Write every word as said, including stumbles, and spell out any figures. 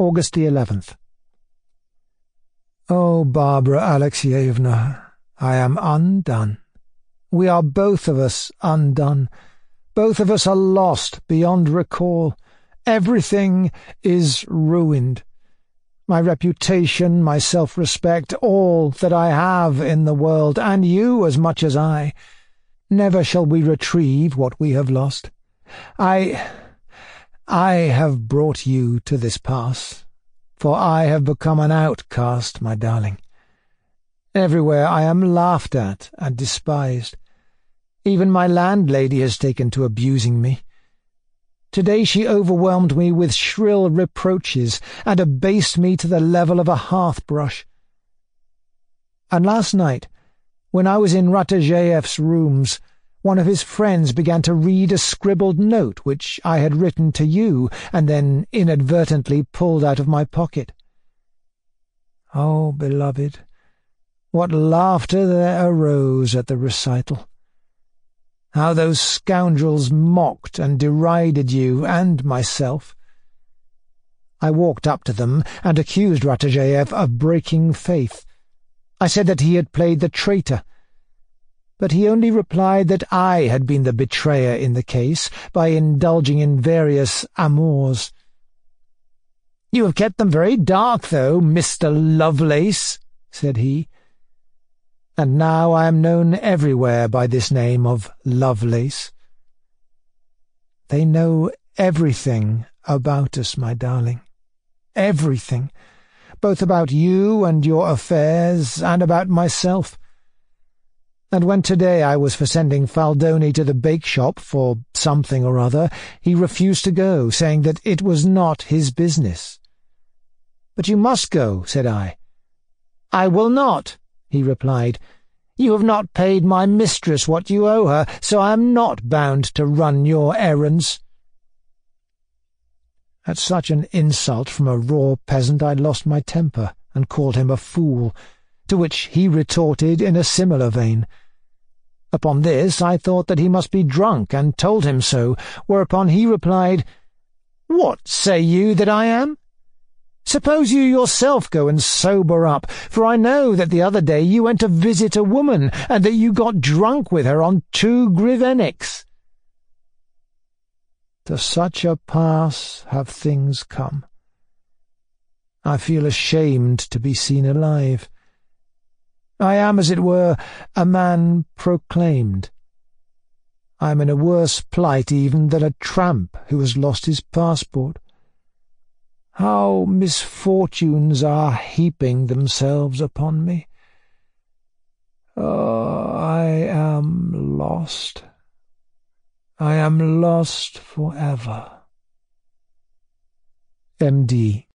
August the eleventh. Oh, Barbara Alexievna, I am undone. We are both of us undone. Both of us are lost beyond recall. Everything is ruined. My reputation, my self-respect, all that I have in the world, and you as much as I. Never shall we retrieve what we have lost. I... I have brought you to this pass, for I have become an outcast, my darling. Everywhere I am laughed at and despised. Even my landlady has taken to abusing me. Today she overwhelmed me with shrill reproaches and abased me to the level of a hearth-brush. And last night, when I was in Ratajeev's rooms, one of his friends began to read a scribbled note which I had written to you and then inadvertently pulled out of my pocket. Oh, beloved, what laughter there arose at the recital! How those scoundrels mocked and derided you and myself! I walked up to them and accused Ratajeev of breaking faith. I said that he had played the traitor, but he only replied that I had been the betrayer in the case by indulging in various amours. "You have kept them very dark, though, Mister Lovelace," said he. And now I am known everywhere by this name of Lovelace. They know everything about us, my darling. Everything, both about you and your affairs, and about myself. And when today I was for sending Faldoni to the bake-shop for something or other, he refused to go, saying that it was not his business. "But you must go," said I. "I will not," he replied. "You have not paid my mistress what you owe her, so I am not bound to run your errands." At such an insult from a raw peasant I lost my temper and called him a fool, to which he retorted in a similar vein. Upon this I thought that he must be drunk, and told him so, whereupon he replied, "What say you that I am? Suppose you yourself go and sober up, for I know that the other day you went to visit a woman, and that you got drunk with her on two grivenniks." To such a pass have things come. I feel ashamed to be seen alive. I am, as it were, a man proclaimed. I am in a worse plight even than a tramp who has lost his passport. How misfortunes are heaping themselves upon me! Oh, I am lost. I am lost forever. M D